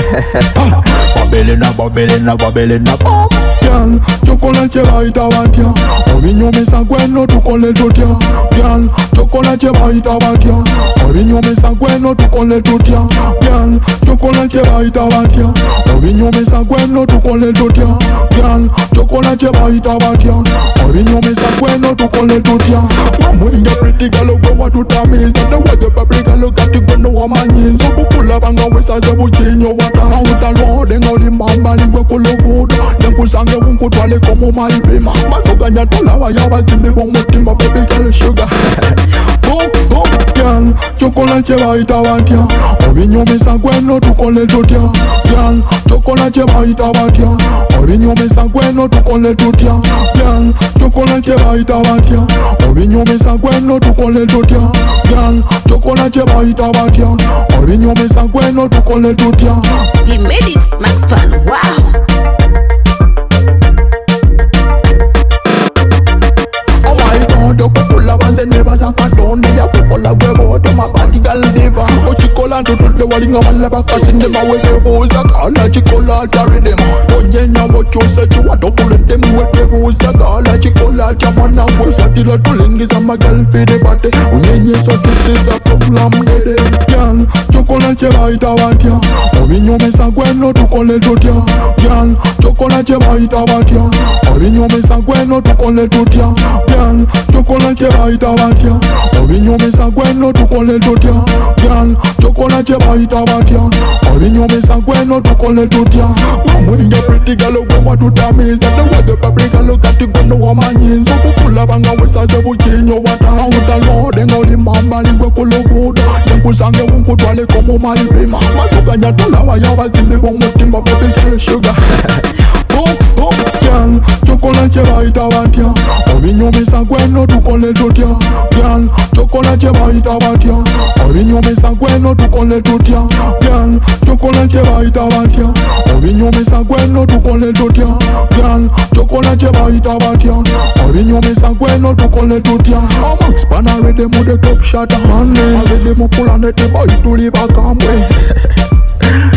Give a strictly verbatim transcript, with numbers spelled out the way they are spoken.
Babylina, Babylina, Babylina. Girl, chocolate baita watia. Ovinyo mesa gweno tukole tutia. Girl, chocolate baita watia. Ovinyo mesa gweno tukole tutia. Girl, chocolate baita watia. Ovinyo mesa gweno tukole tutia. Girl, chocolate baita watia. Ovinyo mesa gweno tukole tutia. Mwinga pretty girl go what to tamiza. The way the public girl got to go no woman. So kukula banga wesa ze bujinyo wata. Uta lo dengo di mamba ni gwe kulugudo. Dengu sange unku twale komo maibima. Matoga nyatola wa yawa zimbi kwa mutima. Baby girl sugar. Boom, boom, girl, chocolate baita watia. Ovinyo mesa gweno tukole tutia. Girl, chocolate baita watia. Ovinyo mesa gweno tukole tutia. Girl, chocolate baita watia. Ovinyo mesa gweno tukole tutia. Girl, chocolate baita watia. Ovinyo mesa gweno tukole tutia. He made it, Max Pan, wow. The kukula banze neba sakatone ya kukola webo to my body gal diva. O chikola to the walinga wala bakasi nema weke boza kala chikola tari dem. Onye nya wo chose chwa to kule dem weke boza kala chikola chamana boza tila tulingiza magal fide bate. Onye nye so tusiza problem dede. Girl, chokola cheba itawatia. Ovinyo mesa gweno tukole tutia. Girl, chokola cheba itawatia. Ovinyo mesa gweno tukole tutia. Girl, chocolate baita watia. Ovinyo mesa gweno tukole tutia. Girl, chocolate baita watia. Ovinyo mesa gweno tukole tutia. Mwinga pretty girl go what to tamiza. The way the public girl got to go no woman. So kukula banga wesa ze bujinyo wata. Uta lo dengo di mamba ni gwe kulugudo. Dengu sange unku twale komo maibima. Matoga nyatola wa yawa zimbi kwa mutima. Baby girl sugar. Boom, boom, girl, chocolate baita watia. Ovinyo mesa gweno tukole tutia. Girl, chocolate baita watia. Ovinyo mesa gweno tukole tutia. Girl, chocolate baita watia. Ovinyo mesa gweno tukole tutia. Girl, chocolate baita watia. Ovinyo mesa gweno tukole tutia. Max Pan already mo the top shot honey. Already mo pull on the boy to leave a camwe.